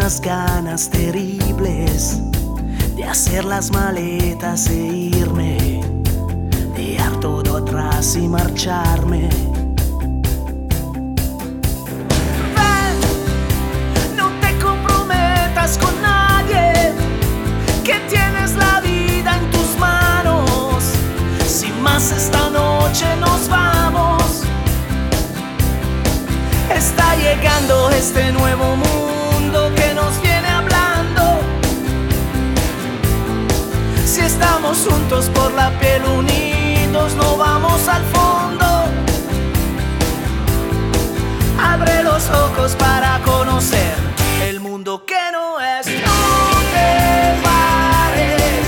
unas ganas terribles de hacer las maletas e irme, de dejar todo atrás y marcharme. Ven, no te comprometas con nadie, que tienes la vida en tus manos. Sin más, esta noche nos vamos. Está llegando este nuevo mundo que nos viene hablando. Si estamos juntos por la piel, unidos, no vamos al fondo. Abre los ojos para conocer el mundo que no es. No te pares,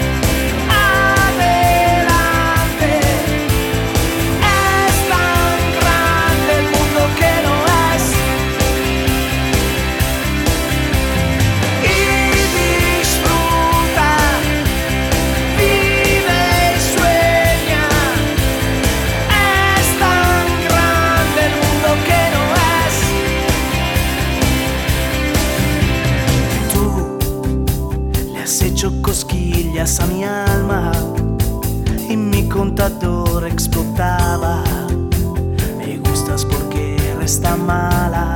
adelante. Es tan grande el mundo que no es. Y disfruta, vive y sueña. Es tan grande el mundo que no es. Tú le has hecho cosquillas a mi alma y mi contador explotaba. Me gustas porque eres tan mala.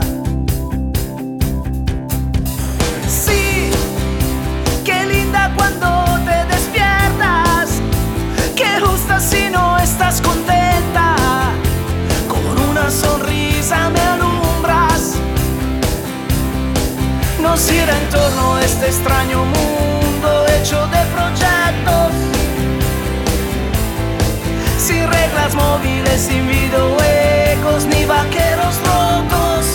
Sí, qué linda cuando te despiertas, qué justa si no estás contenta. Con una sonrisa me alumbras. Nos gira en torno a este extraño mundo hecho de proyectos, sin reglas móviles, sin videojuegos ni vaqueros locos.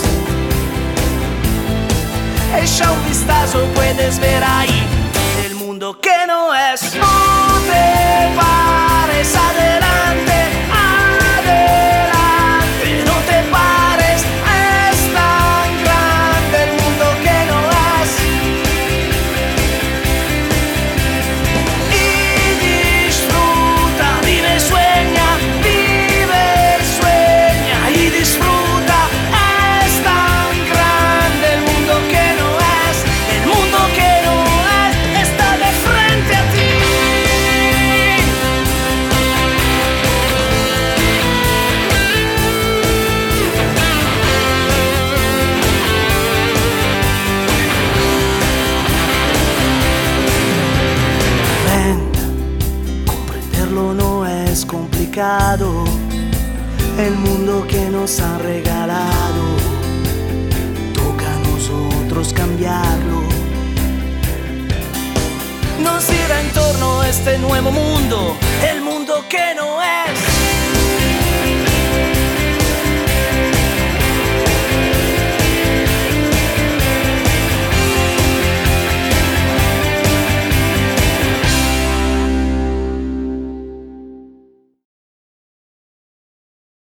Echa un vistazo, puedes ver ahí el mundo que no es. No te pares, adelante, adelante, no te pares. Es tan grande el mundo que no es. Y disfruta, vive, sueña, y disfruta. Es tan grande el mundo que no es. El mundo que no es está de frente a ti. Ven, comprenderlo no es complicado. El mundo que nos han regalado, toca a nosotros cambiarlo. Nos gira en torno a este nuevo mundo, el mundo que no es.